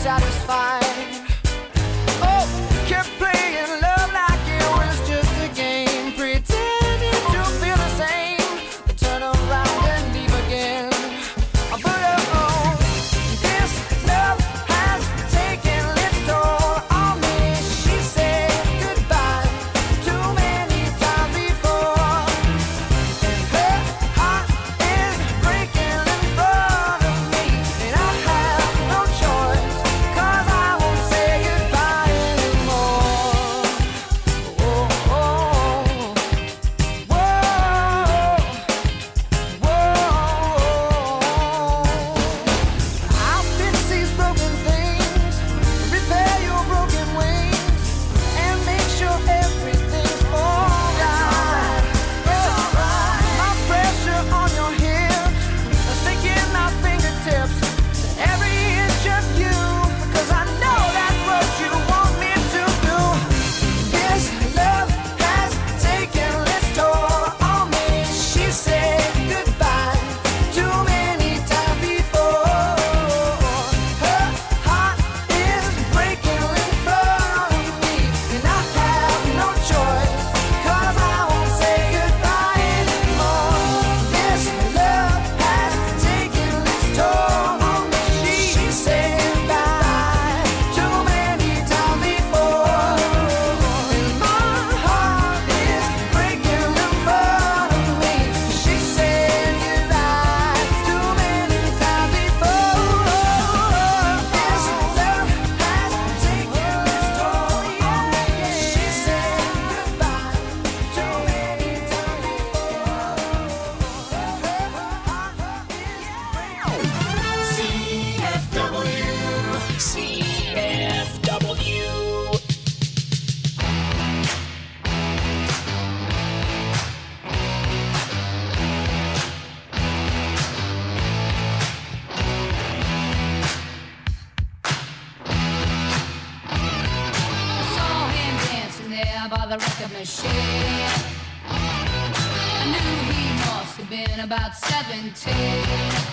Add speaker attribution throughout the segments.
Speaker 1: satisfied. Oh, kept playing love like it was just a game, pretending to feel the same, then turn around and leave again. But oh, this love has taken its toll on me. She said goodbye too many times before, and her heart is breaking in front of me, and I have no choice, 'cause I won't say goodbye anymore. Oh, oh, whoa, whoa. I'll fix these broken things, repair your broken wings, and make sure everything's alright. It's alright. My pressure on your hips, sticking my fingertips to every inch of you, 'cause I know that's what you want me to do. This love has taken its toll on me. She said goodbye too many times before. Her heart is breaking in front of me, and I have no choice, 'cause I won't say goodbye anymore. This love has taken its toll on me. She said goodbye too many times before, and my heart is breaking in front of me. She said goodbye too many times before. This love has taken its toll on me. She said goodbye too many times before.
Speaker 2: CFW.
Speaker 3: I saw him dancing there by the record machine. I knew he must have been about 17.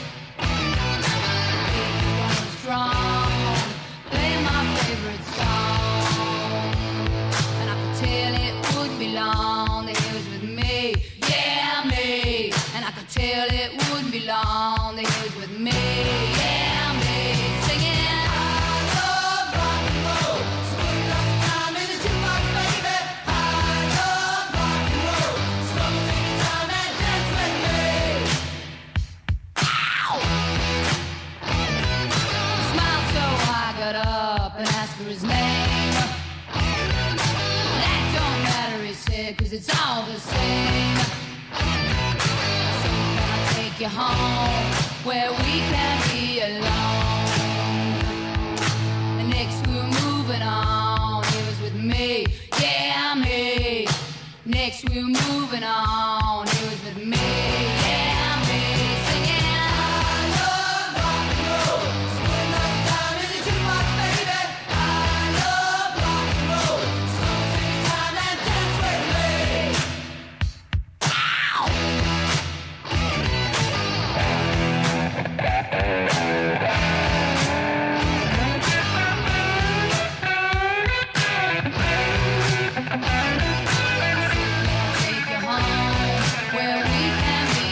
Speaker 3: He was strong, playing my favorite song, and I could tell it wouldn't be long that he was with me, yeah me. And I could tell it wouldn't be long that he was with me, yeah me. Singing, I love rock and roll, sweet like time in the jukebox, baby. I love rock and roll, so come and take your time and dance with me. He smiled so I got up and asked for his name. That don't matter, he said, 'cause it's all the same. So can I take you home where we can be alone? And next we were moving on, he was with me, yeah me. Next we were moving on, he was with me, yeah me. Singing, I love rock and roll, sweet like time in the jukebox, baby. I love rock and roll, so come and take your time and dance with me. Take you home where we can be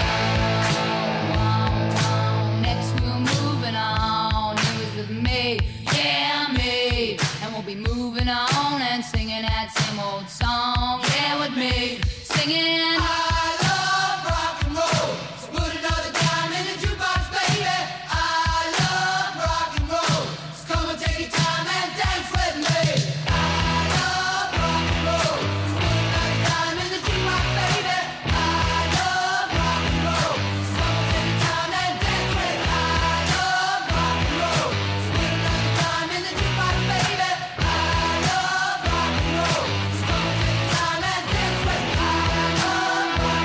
Speaker 3: alone. Next we're moving on, he was with me, yeah me. And we'll be moving on and singing that same old song, yeah with me. Singing, I love rock and roll, so put another dime in the jukebox, baby. I love rock and roll, so come and take your time and dance with me. I love rock and roll, so put another dime in the jukebox, baby. I love rock and roll, so come and take your time and dance with me. I love rock and roll, so put another dime in the jukebox, baby. I love rock and roll, so come and take your time and dance with me. I love rock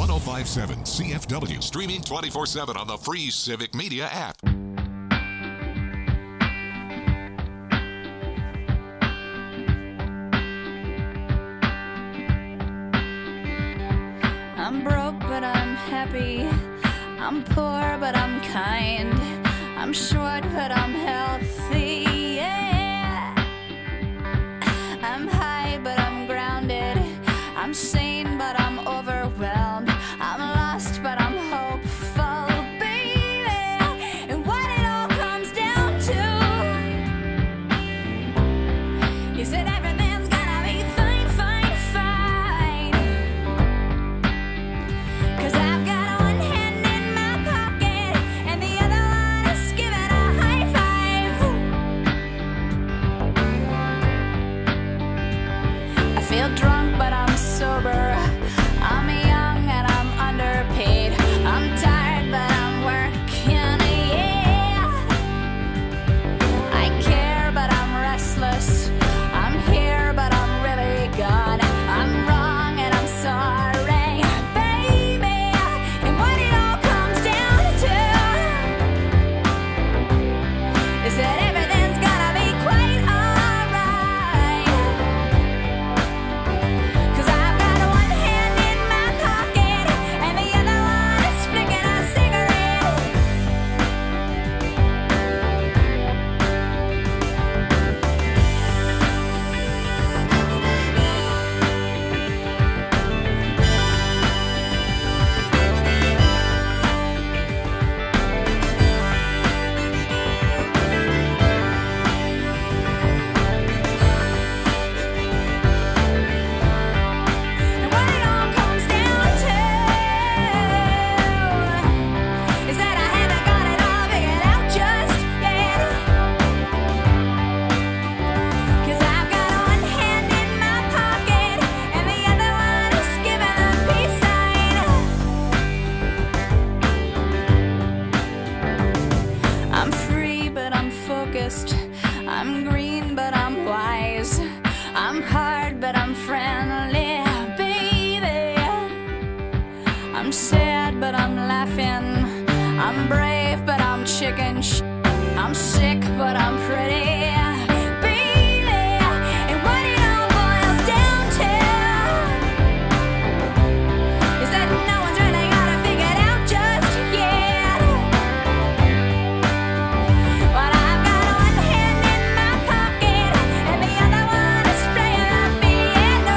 Speaker 2: 1057 CFW. Streaming 24/7 on the free Civic Media app.
Speaker 4: I'm broke, but I'm happy. I'm poor, but I'm kind. I'm short, but I'm healthy. Yeah. I'm high, but I'm grounded. I'm sane, but I'm overwhelmed. I'm lost, but I'm hopeful, baby. And what it all comes down to is that everything's gonna be fine, fine, fine. 'Cause I've got one hand in my pocket and the other one is giving a high five. I feel drunk, but I'm sober. I'm young and I'm underpaid. I'm tired, but I'm working, yeah. I care, but I'm restless. I'm here, but I'm really gone. I'm wrong and I'm sorry, baby. And what it all comes down to is that everything's gonna be quite alright. 'Cause I've got one hand in my pocket and the other one is flicking a cigarette. And what it all comes down to is that I haven't got it all figured out just yet. 'Cause I've got one hand in my pocket and the other one is giving a peace sign. I'm free, but I'm focused. I'm green, but I'm wise. I'm hard, but I'm friendly, baby. I'm sad, but I'm laughing. I'm brave, but I'm chicken. I'm sick, but I'm pretty, baby. And what it all boils down to is that no one's really got it figured out just yet. But I've got one hand in my pocket and the other one is playing the piano.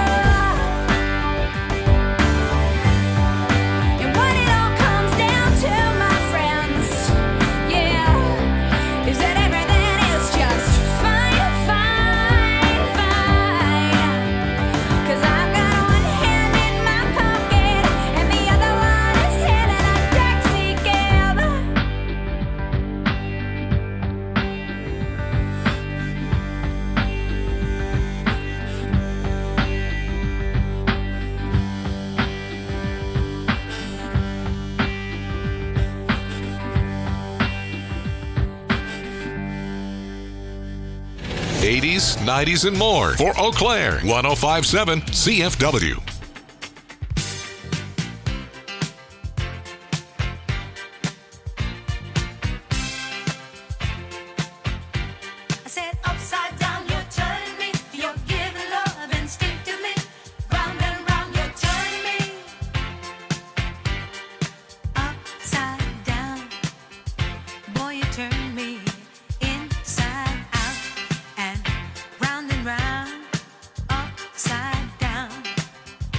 Speaker 4: And what it all comes down to, my friends, yeah, is that everything is just fine, fine, fine. 'Cause I've got one hand in my pocket and the other one is hailing a taxi cab.
Speaker 2: '80s, '90s, and more for Eau Claire. 1057 CFW.
Speaker 5: I said upside down, you're turning me. You're giving love instinctively. Round and round, you're turning me. Upside down, boy, you turn me inside out and round, upside down.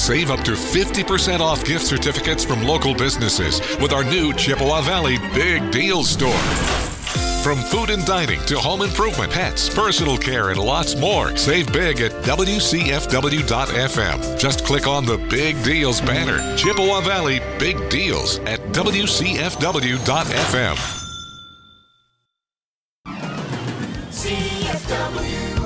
Speaker 2: Save up to 50% off gift certificates from local businesses with our new Chippewa Valley Big Deal Store. From food and dining to home improvement, pets, personal care, and lots more. Save big at WCFW.FM. Just click on the Big Deals banner. Chippewa Valley Big Deals at WCFW.FM.
Speaker 1: CFW.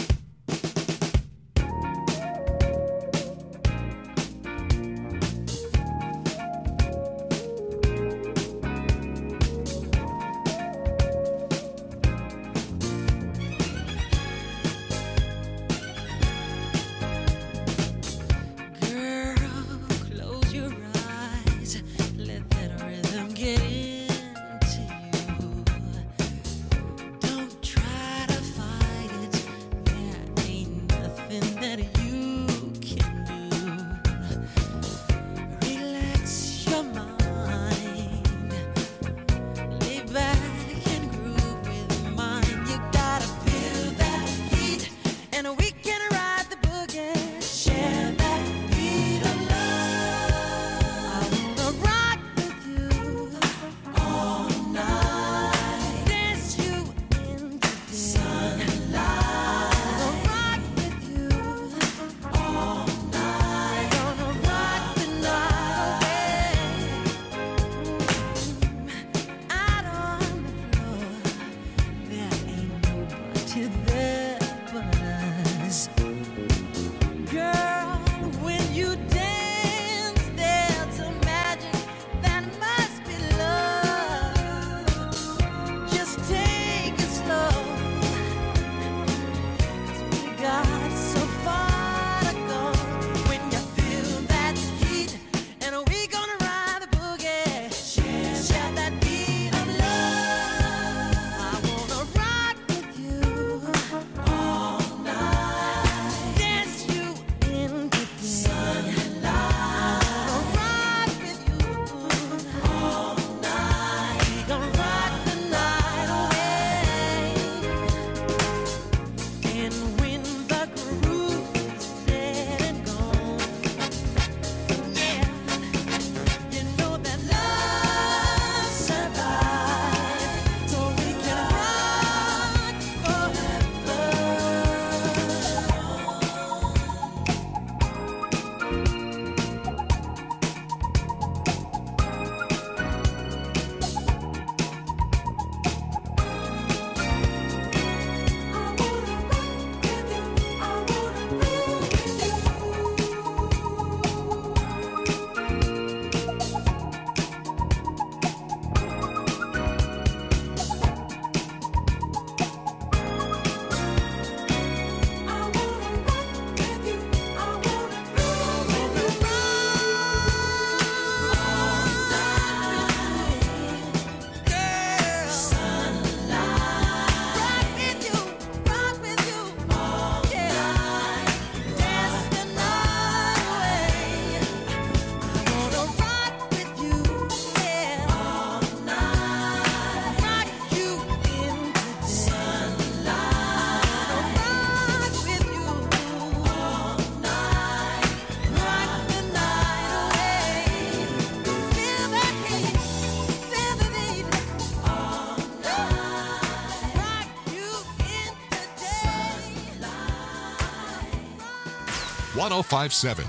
Speaker 2: .1057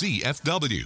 Speaker 2: CFW.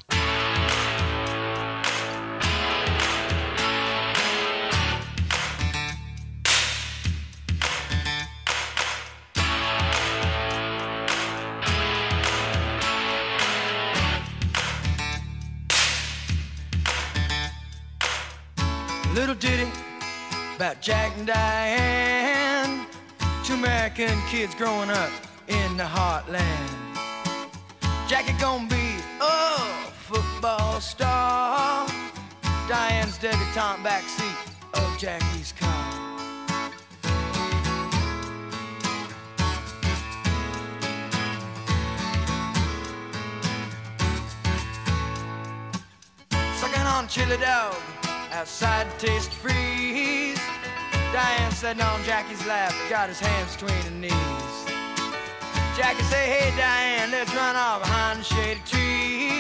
Speaker 1: Little ditty about Jack and Diane, two American kids growing up in the heartland. Jackie gonna be a football star, Diane's debutante backseat of Jackie's car. Sucking on chili dog outside Taste Freeze, Diane sitting on Jackie's lap, got his hands between her knees. Jackie say, hey Diane, let's run off behind the shady trees.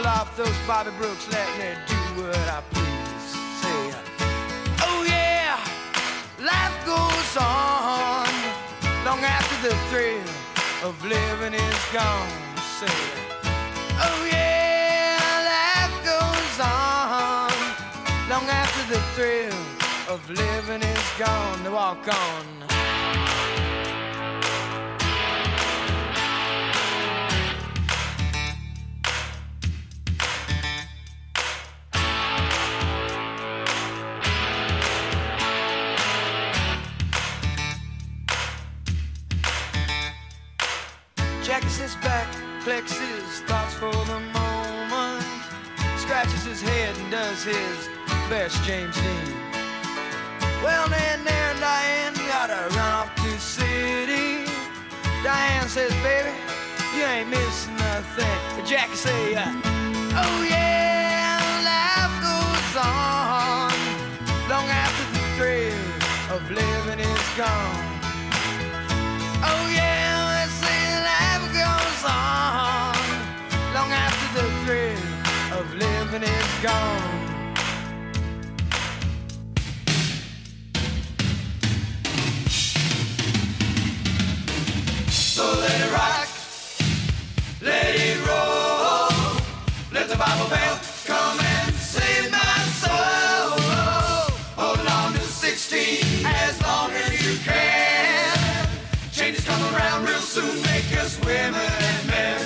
Speaker 1: pull off those Bobby Brooks, let me do what I please. Say, oh yeah, life goes on long after the thrill of living is gone. Say, oh yeah, life goes on long after the thrill of living is gone. To walk on. Jackie sits back, collects his thoughts for the moment, scratches his head and does his best James Dean. Well, then there and Diane gotta run off to the city. Diane says, baby, you ain't missing nothing. But Jackie say, oh yeah, life goes on long after the thrill of living is gone. Oh yeah, let's say life goes on long after the thrill of living is gone. So let it rock, let it roll, let the Bible bell come and save my soul. Hold on to 16 as long as you can. Changes come around real soon, make us women and men.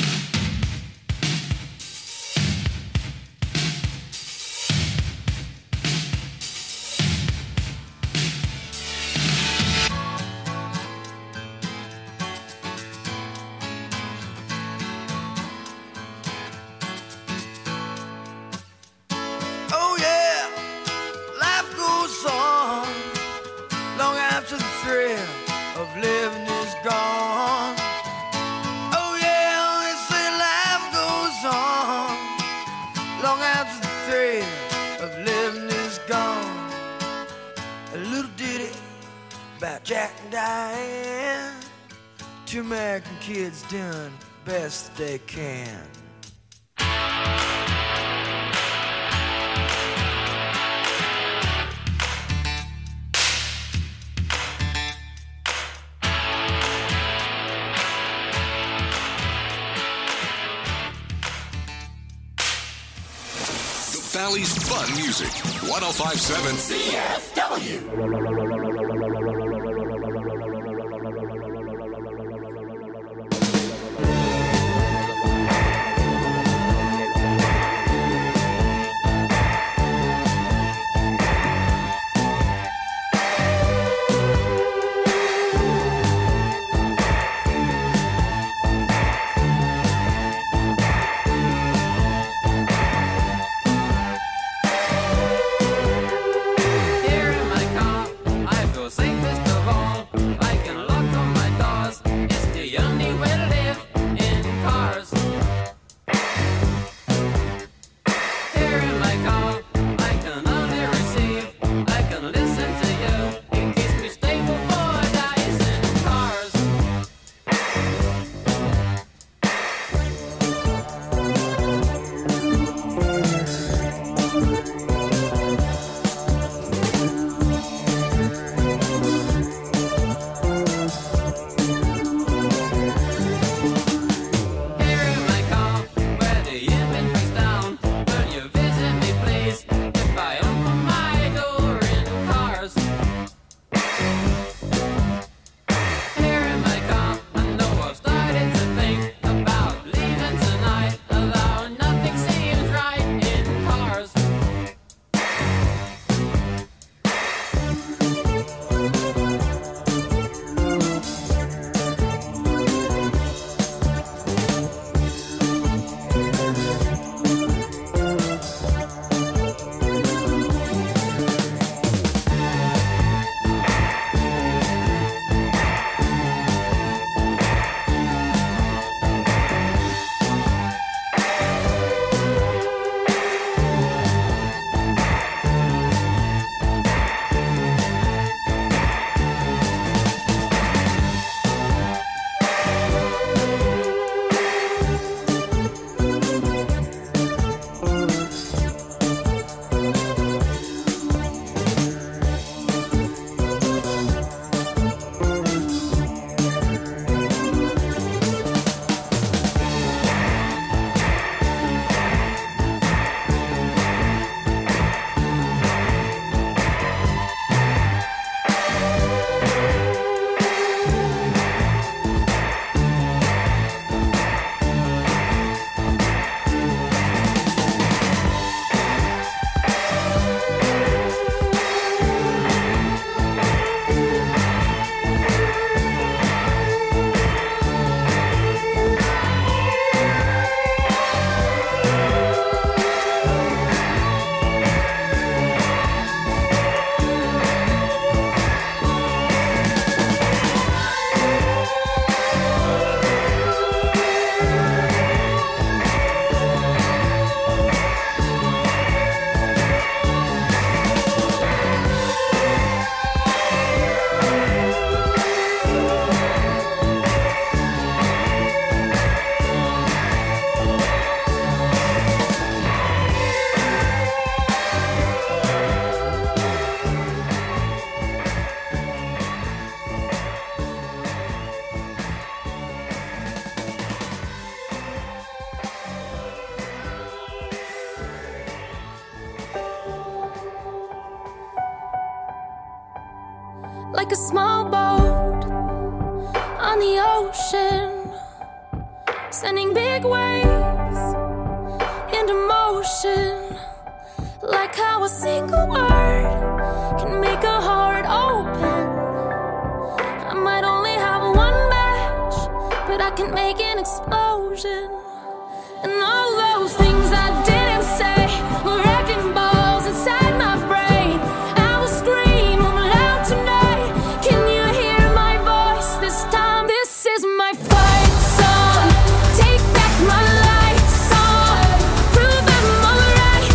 Speaker 1: Oh yeah, life goes on long after the thrill of living is gone. Oh yeah, they say life goes on long after the thrill of living is gone. A little ditty about Jack and Diane, two American kids doing best they can.
Speaker 2: Valley's fun music. 105.7 CFW.
Speaker 6: Here in my car, I've
Speaker 4: like a small boat on the ocean, sending big waves into motion, like how a single word can make a heart open. I might only have one match, but I can make an explosion. And all those things I didn't say were wrecking balls inside my brain. I will scream loud tonight. Can you hear my voice this time? This is my fight song. Take back my life song. Prove I'm alright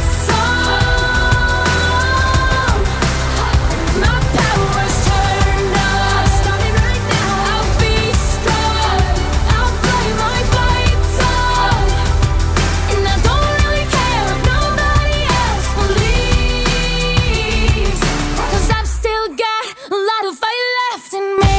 Speaker 4: song. My power's turned on. Starting right now. I'll be strong. I'll play my fight song. And I don't really care if nobody else believes, 'cause I've still got a lot of fight left in me.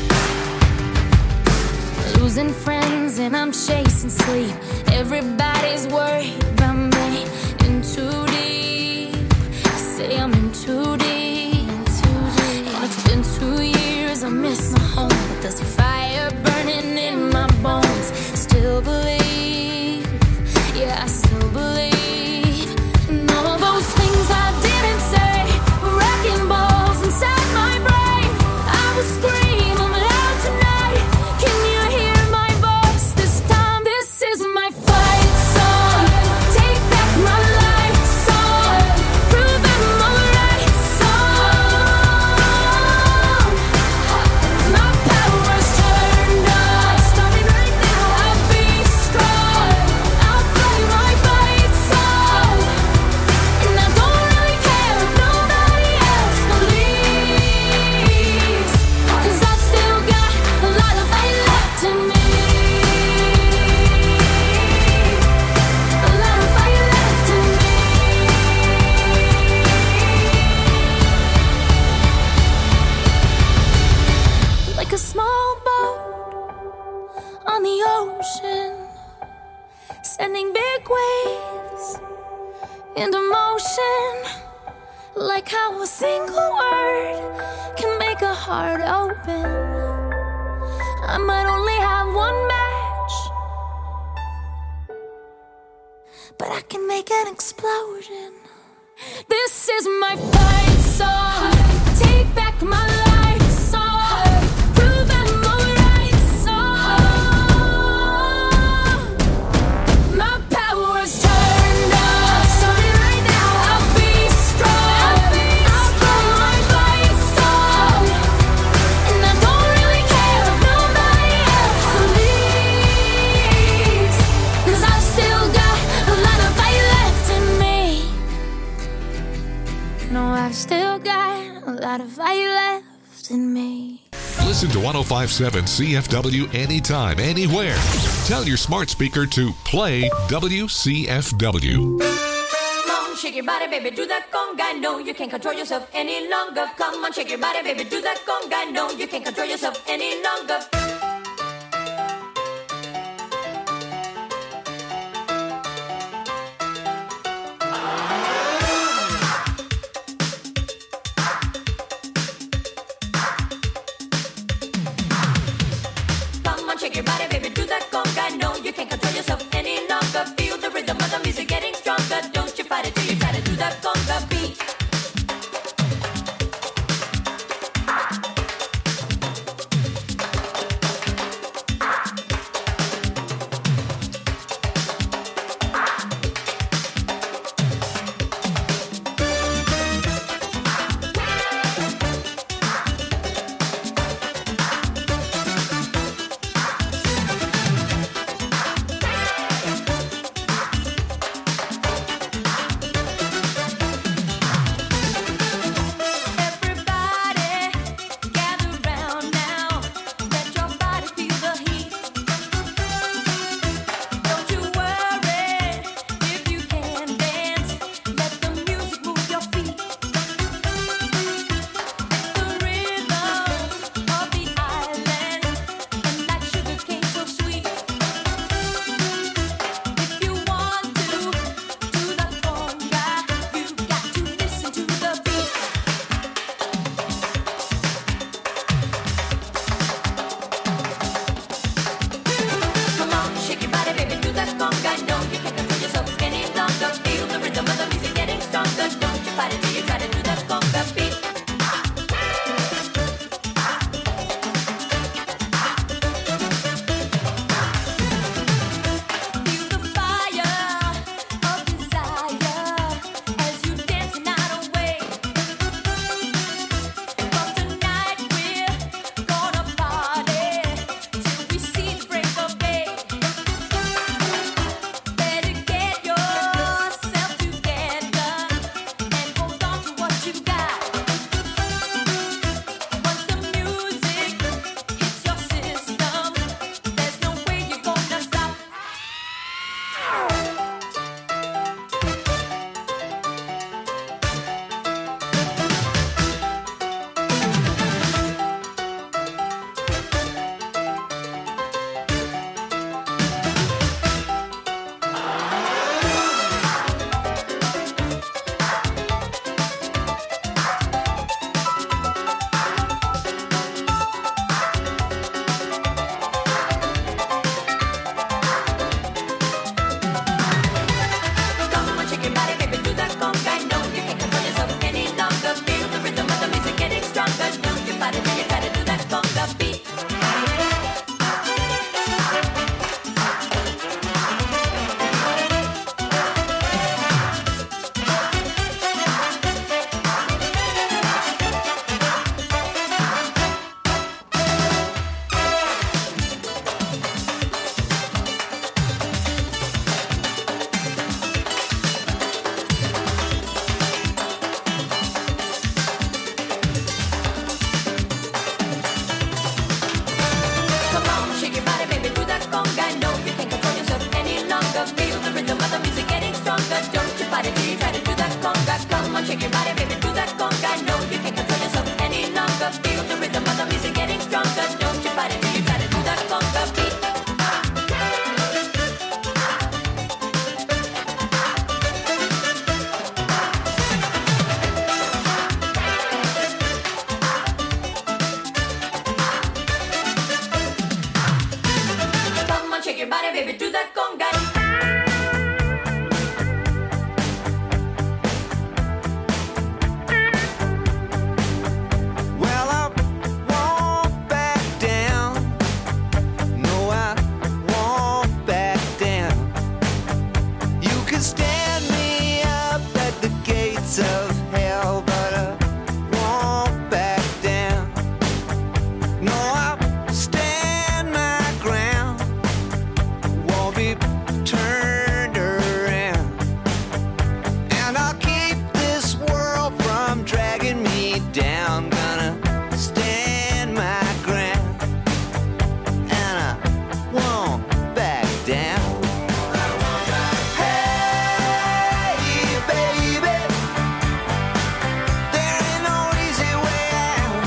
Speaker 4: Losing friends and I'm chasing sleep. Everybody's worried about me. In too deep. Say I'm in too deep. And it's been 2 years, I miss my home, but there's a fire burning in my bones. Still believe, yeah, I still believe. And all those things I didn't say were wrecking balls inside my brain. I will scream loud tonight. Can you hear my voice this time? This is my fight song. Take back my life song. Prove I'm alright song. My power's turned on. Starting right now. I'll be strong. I'll play my fight song. And I don't really care if nobody else believes, 'cause I've still got a lot of fight left in me. A lot of fight left in me. Like a small boat on the ocean, sending big waves into motion, like how a single word can make a heart open. I might only have one match, but I can make an explosion. This is my fight song. Take back my life song. Prove I'm alright song. My power's turned on. Starting right now. I'll be strong. I'll play my fight song. And I don't really care if nobody else believes, 'cause I've still got a lot of fight left in me. No, I've still got a lot of fight left in me.
Speaker 2: Listen to 1057 CFW anytime, anywhere. Tell your smart speaker to play WCFW.
Speaker 5: Come on, shake your body, baby, do that conga. No, you can't control yourself any longer. Come on, shake your body, baby, do that conga. No, you can't control yourself any longer. Come on, shake your body, baby, do that conga. No, you can't control yourself any longer. Feel the rhythm of the music getting stronger. Don't you fight it till you try to do that conga beat. conga. No, you can't control yourself any longer. Feel the rhythm of the music getting stronger. Don't you fight it till you try to do that conga. Come on, shake your body, baby, do that conga. No, you can't control yourself any longer. Feel the rhythm of the music getting stronger. Don't you fight it till you try to do that conga beat. Shake your body, baby, do that conga.
Speaker 1: Well, I won't back down. No, I won't back down. You can stand me up at the gates of hell, but I won't back down. No, I'll stand my ground. Won't be turned around. And I'll keep this world from dragging me down. Gonna stand my ground. And I won't back down. Hey, baby, there ain't no easy way out.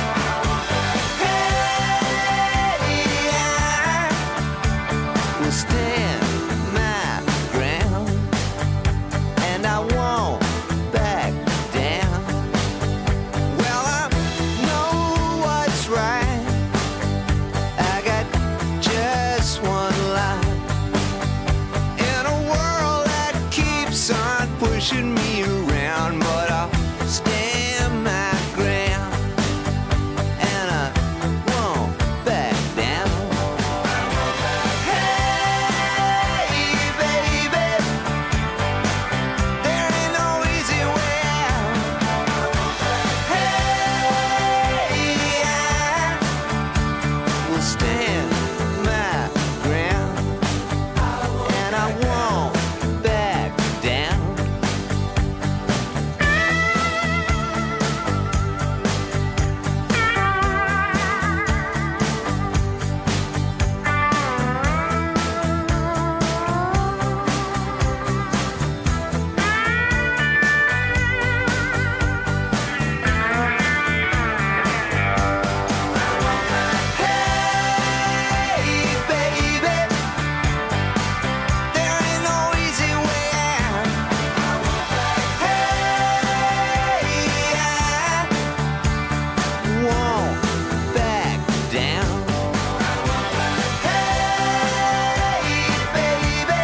Speaker 1: Hey, I will stand my ground, and I won't back down. Well, I know what's right. I got just one life in a world that keeps on pushing me around, but I'll stand my ground, and I won't back down. Hey, baby, there ain't no easy way out. Hey, I will stand my ground, and I won't back down. Hey, baby, there ain't no easy way out. Hey, I won't back down. Hey, baby,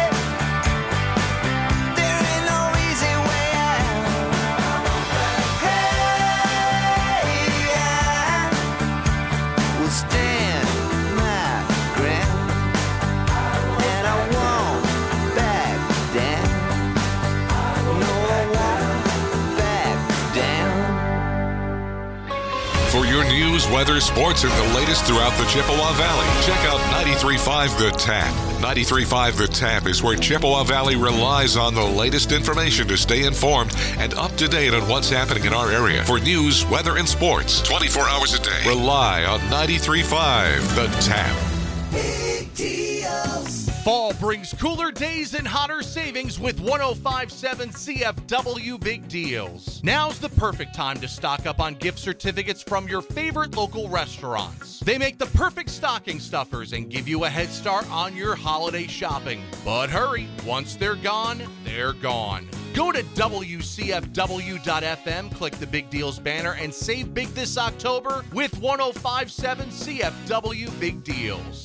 Speaker 1: there ain't no easy way out. Hey, I will stand my ground, and I won't back down. No, I won't back down.
Speaker 2: For your news, weather, sports, and the latest throughout the Chippewa Valley, check out 93.5 The Tap. 93.5 The Tap is where Chippewa Valley relies on the latest information to stay informed and up to date on what's happening in our area. For news, weather, and sports, 24 hours a day, rely on 93.5 The Tap.
Speaker 6: Fall brings cooler days and hotter savings with 105.7 CFW Big Deals. Now's the perfect time to stock up on gift certificates from your favorite local restaurants. They make the perfect stocking stuffers and give you a head start on your holiday shopping. But hurry, once they're gone, they're gone. Go to WCFW.FM, click the Big Deals banner, and save big this October with 105.7 CFW Big Deals.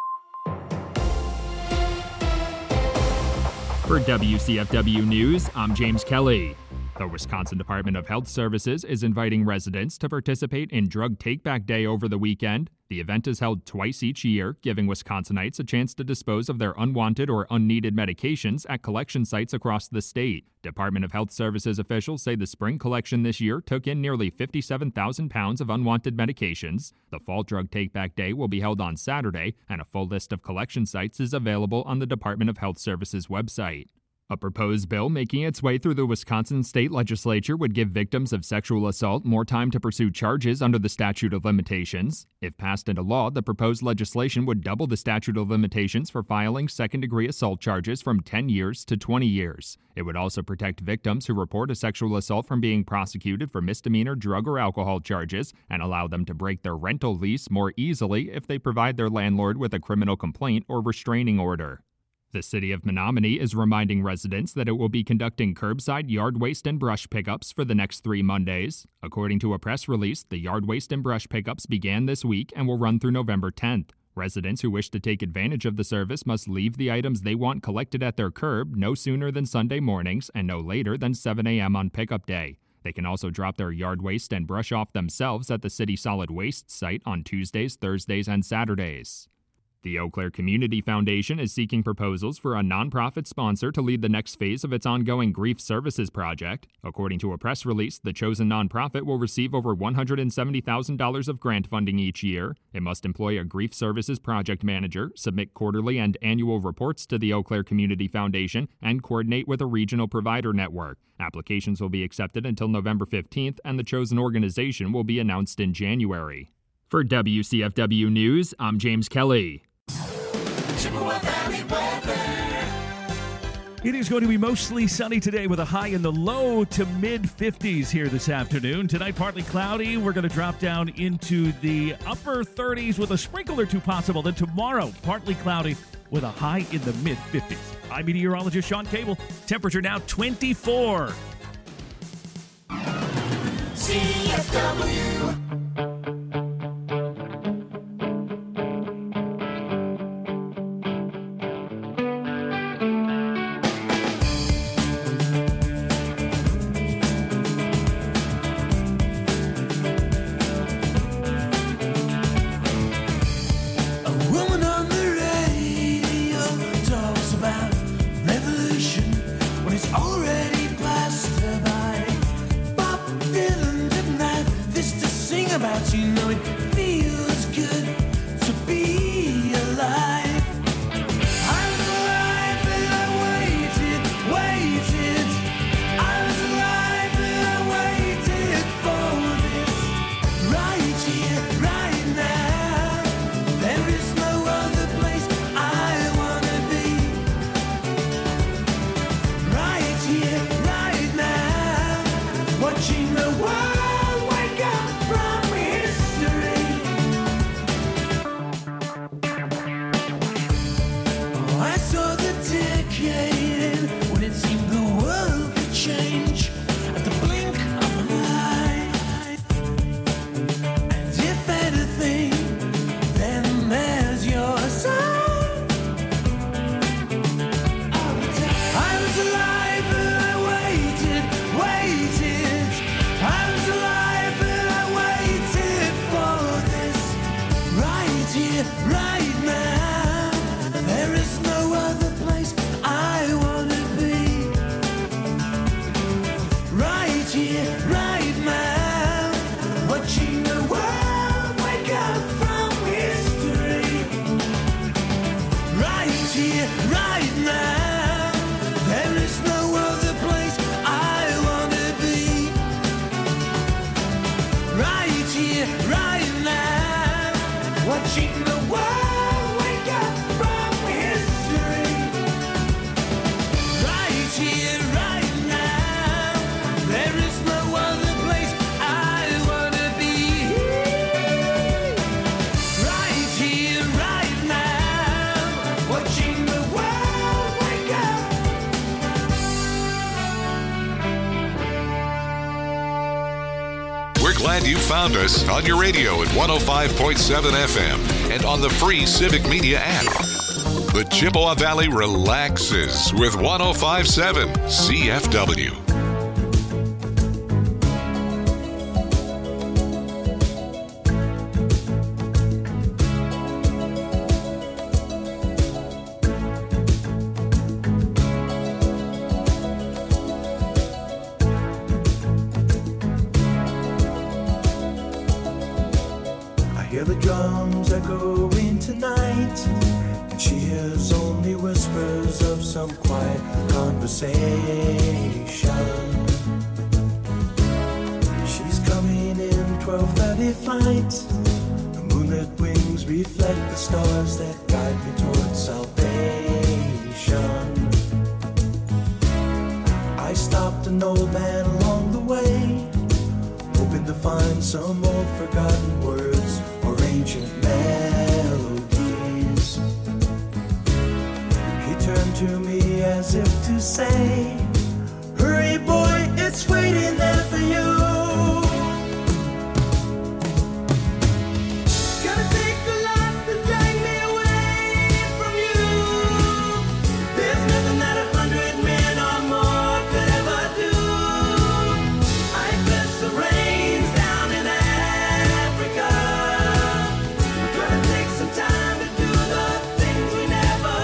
Speaker 7: For WCFW News, I'm James Kelly. The Wisconsin Department of Health Services is inviting residents to participate in Drug Take-Back Day over the weekend. The event is held twice each year, giving Wisconsinites a chance to dispose of their unwanted or unneeded medications at collection sites across the state. Department of Health Services officials say the spring collection this year took in nearly 57,000 pounds of unwanted medications. The Fall Drug Take-Back Day will be held on Saturday, and a full list of collection sites is available on the Department of Health Services website. A proposed bill making its way through the Wisconsin state legislature would give victims of sexual assault more time to pursue charges under the statute of limitations. If passed into law, the proposed legislation would double the statute of limitations for filing second-degree assault charges from 10 years to 20 years. It would also protect victims who report a sexual assault from being prosecuted for misdemeanor drug or alcohol charges and allow them to break their rental lease more easily if they provide their landlord with a criminal complaint or restraining order. The city of Menominee is reminding residents that it will be conducting curbside yard waste and brush pickups for the next 3 Mondays. According to a press release, the yard waste and brush pickups began this week and will run through November 10th. Residents who wish to take advantage of the service must leave the items they want collected at their curb no sooner than Sunday mornings and no later than 7 a.m. on pickup day. They can also drop their yard waste and brush off themselves at the city solid waste site on Tuesdays, Thursdays, and Saturdays. The Eau Claire Community Foundation is seeking proposals for a nonprofit sponsor to lead the next phase of its ongoing grief services project. According to a press release, the chosen nonprofit will receive over $170,000 of grant funding each year. It must employ a grief services project manager, submit quarterly and annual reports to the Eau Claire Community Foundation, and coordinate with a regional provider network. Applications will be accepted until November 15th, and the chosen organization will be announced in January. For WCFW News, I'm James Kelly.
Speaker 8: It is going to be mostly sunny today with a high in the low to mid-50s here this afternoon. Tonight, partly cloudy. We're going to drop down into the upper 30s with a sprinkle or two possible. Then tomorrow, partly cloudy with a high in the mid-50s. I'm meteorologist Sean Cable. Temperature now 24.
Speaker 1: CFW.
Speaker 2: Glad you found us on your radio at 105.7 FM and on the free Civic Media app. The Chippewa Valley relaxes with 105.7 CFW.
Speaker 1: Hear the drums echoing tonight, and she hears only
Speaker 9: whispers of some quiet conversation. She's coming in 12:30 flight. The moonlit wings reflect the stars that guide me towards salvation. I stopped an old man along the way, hoping to find some old forgotten words or ancient melodies. He turned to me as if to say, hurry boy, it's waiting there for you. Gonna take a lot to drag me away from you. There's nothing that 100 men or more could ever do. I bless the rains down in Africa. We're gonna take some time to do the things we never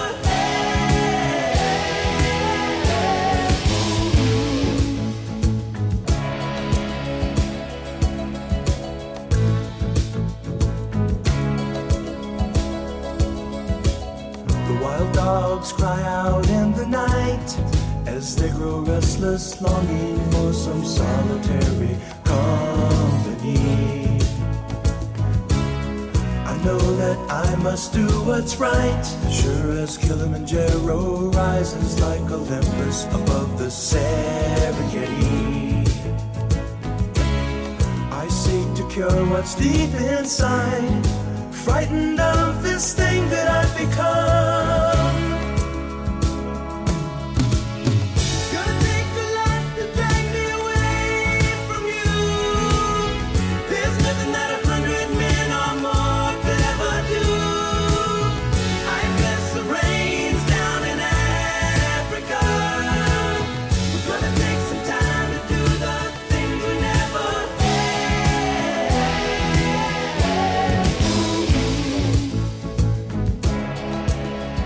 Speaker 9: The wild dogs cry out in the night as they grow restless, longing for some solitary company. I know that I must do what's right, sure as Kilimanjaro rises like Olympus above the Serengeti. I seek to cure what's deep inside, frightened of this thing that I've become. Gonna take a lot to drag me away from you. There's nothing that 100 men or more could ever do. I bless the rains down in Africa. We're gonna take some time to do the things we never had.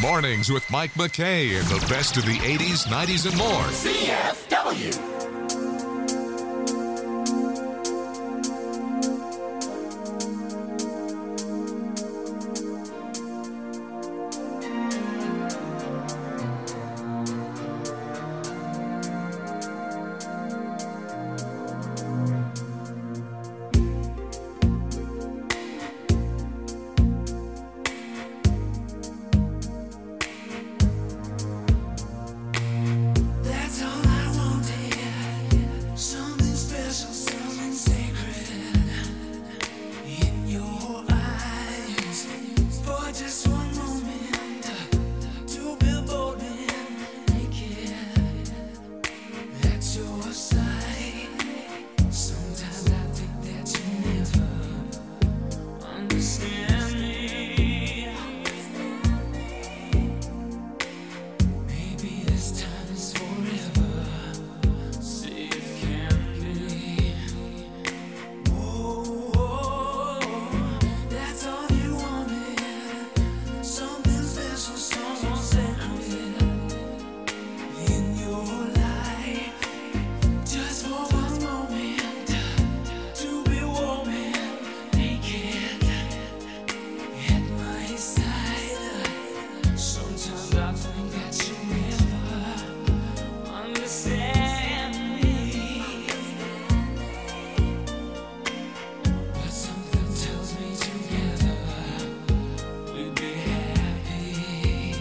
Speaker 2: Mornings with Mike McKay and the best of the 80s, 90s, and more.
Speaker 9: CFW.
Speaker 1: That's all I wanted. Something special, something sacred in your eyes. For just one moment, to be bold and naked at your side. Sometimes I think that you never understand me. Maybe this time is forever. See, it can be. Oh, that's all you wanted. Something special, someone sacred in your life. Just for one moment, to be warm and naked at my side. Sometimes I think that you never understand me, but something tells me together we'd be happy.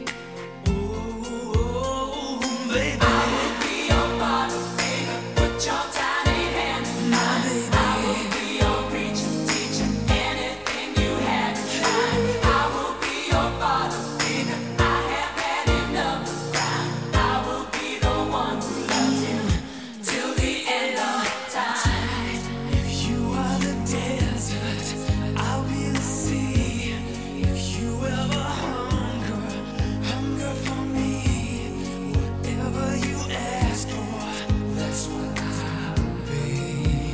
Speaker 1: Oh, baby, I will be your bottle, baby. Put your tiny hand in mine, baby. I will be your preacher, teacher, anything you had to try. I will be your bottle, baby. I have had enough of crime. I will be the one who loves you till the end of time. If you are the desert, I'll be the sea. If you ever hunger for me, whatever you ask for, that's what I'll be.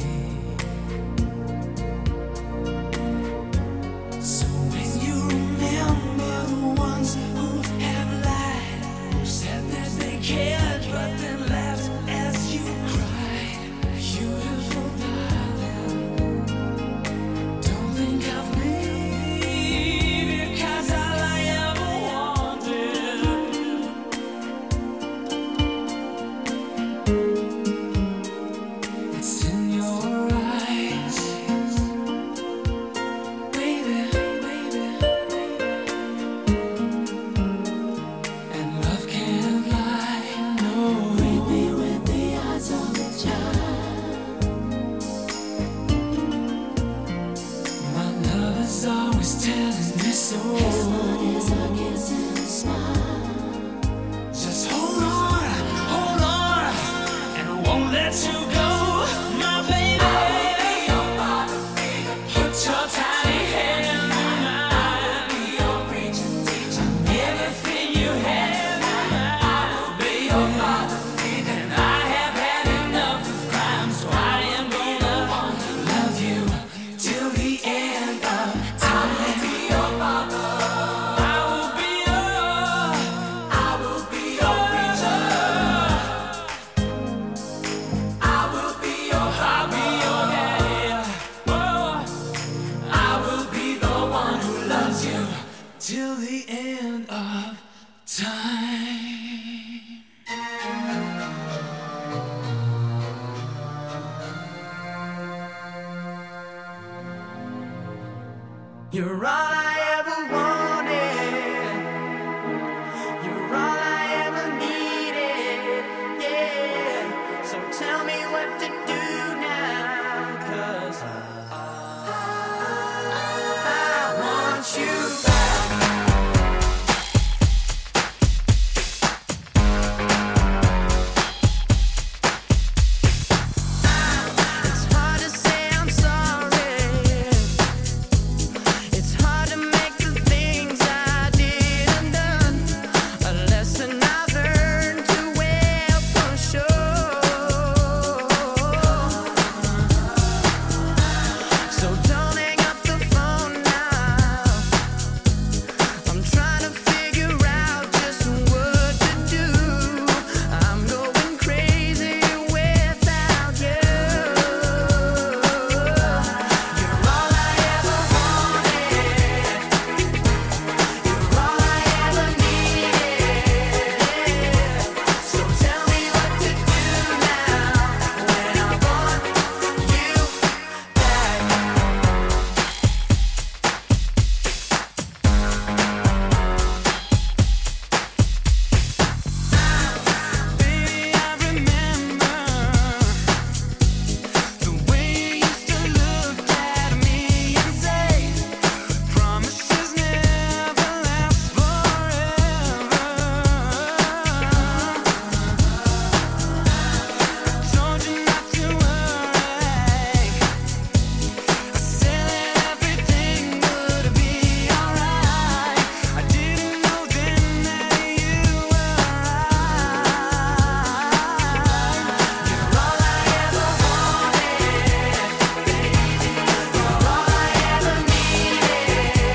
Speaker 1: So when you remember the ones who have lied, who said that they cared but then laughed as you cried, beautiful darling, don't think of me, because all I ever wanted, it's in your eyes. Baby, and love can't lie, no. Read me with the eyes of a child. My love is always telling me so. His blood is a kiss and a smile. Just hold on, and I won't let you go, my baby. Put your tiny hand in mine. I will be your preacher, teacher, everything you have in mind. I will be your father, and I have had enough of crime, so I am gonna love you till the end of time. I will be your father. I will be your preacher. I will be your daddy. Oh, I will be the one who loves you till the end of time. You're right.